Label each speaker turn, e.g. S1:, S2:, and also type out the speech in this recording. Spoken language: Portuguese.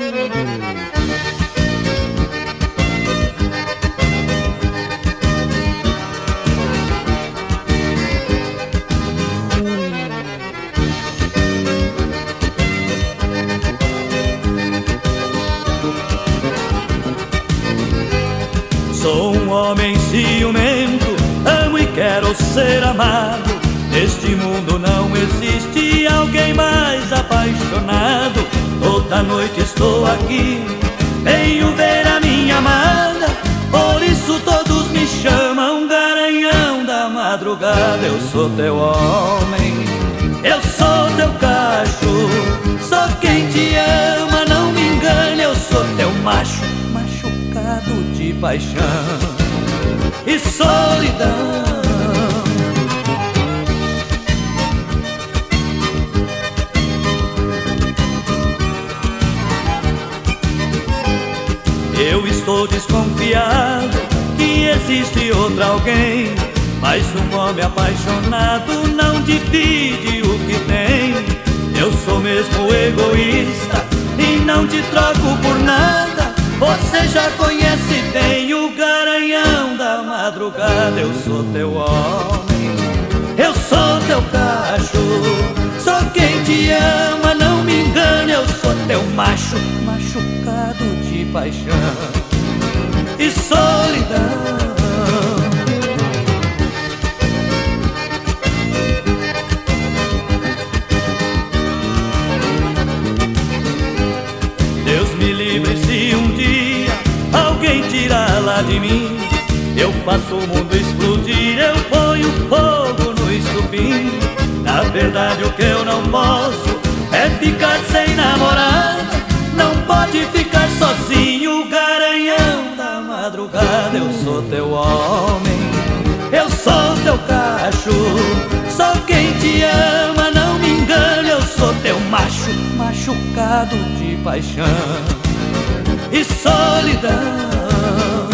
S1: Sou um homem ciumento, amo e quero ser amado. Neste mundo não existe alguém mais apaixonado. Toda noite estou aqui, venho ver a minha amada. Por isso todos me chamam Garanhão da madrugada. Eu sou teu homem, eu sou teu cacho, sou quem te ama, não me engane. Eu sou teu macho, machucado de paixão e solidão. Eu estou desconfiado que existe outro alguém, mas um homem apaixonado não divide o que tem. Eu sou mesmo egoísta e não te troco por nada. Você já conhece bem o Garanhão da madrugada. Eu sou teu homem, eu sou teu cacho, sou quem te ama, não me engane. Eu sou teu macho, machucado de paixão e solidão. Deus me livre se um dia alguém tirá-la de mim. Eu faço o mundo explodir, eu ponho fogo no estupim. Na verdade o que eu não posso é ficar sem namorada. Não pode ficar sozinho, Garanhão da madrugada. Eu sou teu homem, eu sou teu cacho, sou quem te ama, não me engane. Eu sou teu macho, machucado de paixão e solidão.